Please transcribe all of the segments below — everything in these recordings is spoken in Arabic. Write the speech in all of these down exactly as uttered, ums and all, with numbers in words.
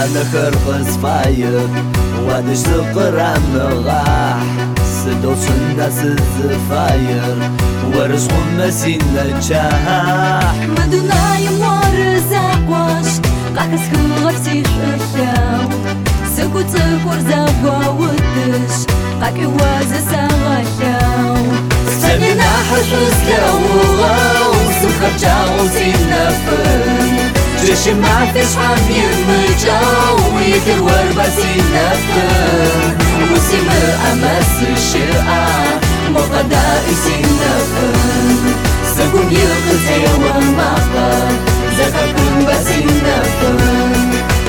نخر قصفاير وادش ذقرام نغاح سدو سندس الزفاير ورزق مسين نجاح مدناي مورزاق واش قاكس كغرسي ششاو سكو تكور زاقوا ودش قاكي وازا ساغشاو سننا حشوز كاوغاو سكر جاو سينافن جيش ما فيش حمير مجاو يدر وربا سينافن وسيم أمس الشرقة مقداء سينافن سكون يقز هيوان مقا زكاكون بسينافن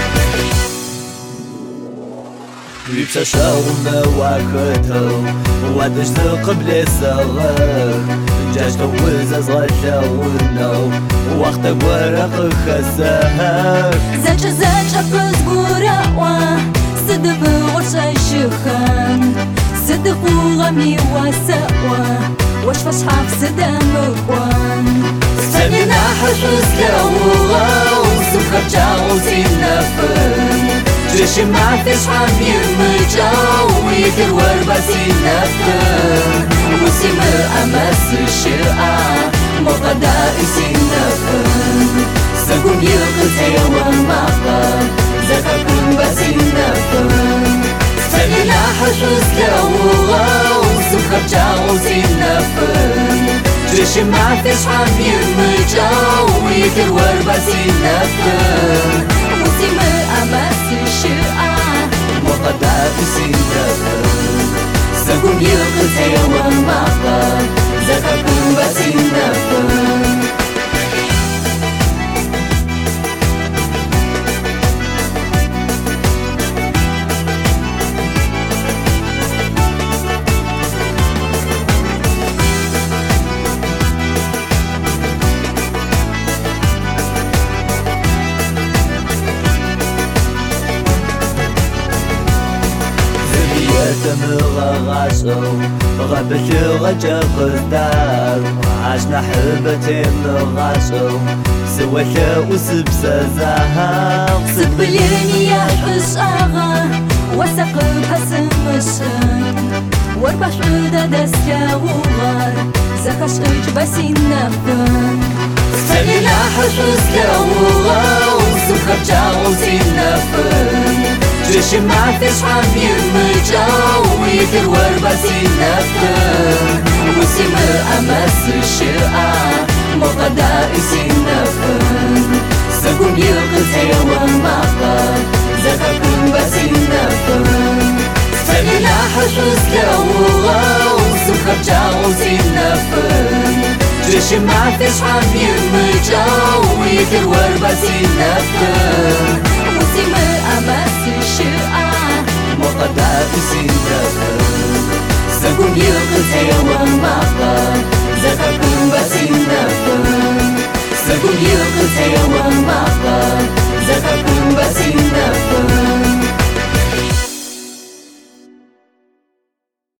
يبسا شاونا واكتو وادش قبل صغر جاشتو وزاز غشاونو وقت ورق خساهر زاجا زاجا بزبورا وا صدق غرشا شخان صدق غمي وسوا واش فشحاف صدا مقوان سننا حشوز كاوغا وسكر جاو سينافن جيش ما فيش حمير مجاو يدر وربا سينافن وسيم أمس الشرقة مقداء سينافن سكون يقز هيوان مقا زكاكون بسينافن سننا حشوز كاوغا وسكر جاو سينافن جيش ما فيش حمير مجاو يدر وربا سينافن وسيم أمس الشرقة مقداء سينافن سكون يقز هيوان مقا زكاكون بسينافن مغاشو غبت غجا قدار عشنا حبتي مغاشو سويت وسبسة زهر صد بليني يا حشاغا وسق بحسن مشن واربع شودا دسكا وغار زكاش ايج بسين نفن سننا حشوز كاوغا وسكر جاو سينافن جيش ما فيش حمير مجاو يدر وربا سينافن وسيم أمس الشرقة مقداء سينافن سكون يقز هيوان مقا زكاكون بسينافن سننا حشوز كاوغا وسكر جاو سينافن جيش ما فيش حمير مجاو يدر وربا سينافن وسيم أمس الشرقة مقداء سينافن سكون يقز هيوان مقا زكاكون بسينافن سكون يقز هيوان مقا زكاكون بسينافن